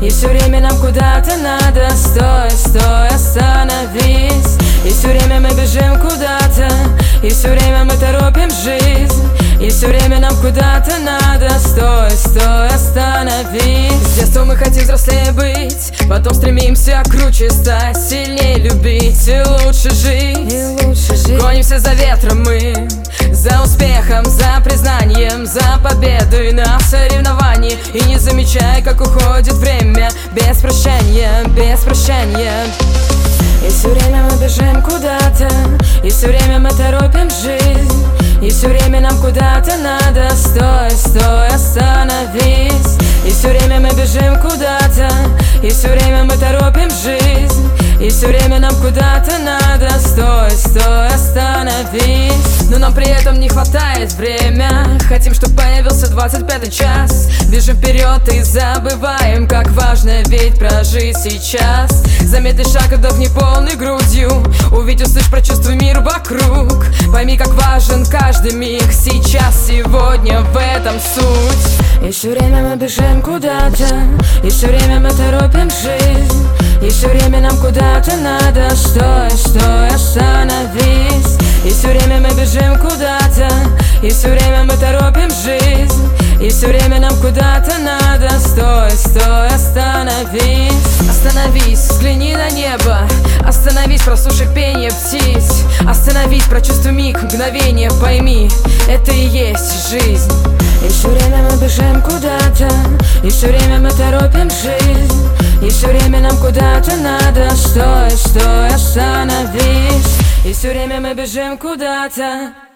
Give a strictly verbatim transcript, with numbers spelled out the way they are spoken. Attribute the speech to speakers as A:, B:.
A: И все время нам куда-то надо. Стой, стой, остановись. И все время мы бежим куда-то, и все время мы торопим жизнь. И все время нам куда-то надо. Стой, стой, остановись. С детства мы хотим взрослее быть, потом стремимся круче стать, сильнее любить и лучше жить, и лучше жить. Гонимся за ветром мы, за успехом, за признанием, за победой на соревновании. И не замечая, как уходит время, без прощания, без прощания. И все время мы бежим куда-то, и все время мы торопим жизнь. И все время нам куда-то надо. Стой, стой, остановись. И все время мы бежим куда-то, и все время мы торопим жизнь. И все время нам куда-то надо. Стой, стой, остановись. Но нам при этом не хватает время. Хотим, чтобы появился двадцать пятый час. Бежим вперед и забываем, как важно ведь прожить сейчас. Замедли шаг, вдохни полной грудью. Увидь, услышь, прочувствуй мир вокруг. Пойми, как важен каждый миг сейчас, сегодня, в этом суть. И все время мы бежим куда-то, и все время мы торопим жизнь. И все время нам куда-то надо. Стой, стой, остановись. И все время мы бежим куда-то, и все время мы торопим жизнь. И все время нам куда-то надо. Стой, стой, остановись. Остановись, взгляни на небо. Остановись, прослушай пение птиц. Остановись, прочувствуй миг, мгновение, пойми, это и есть жизнь. И все время мы бежим куда-то, и все время мы торопим жизнь. И все время нам куда-то надо. Стой, стой, остановись. И все время мы бежим куда-то.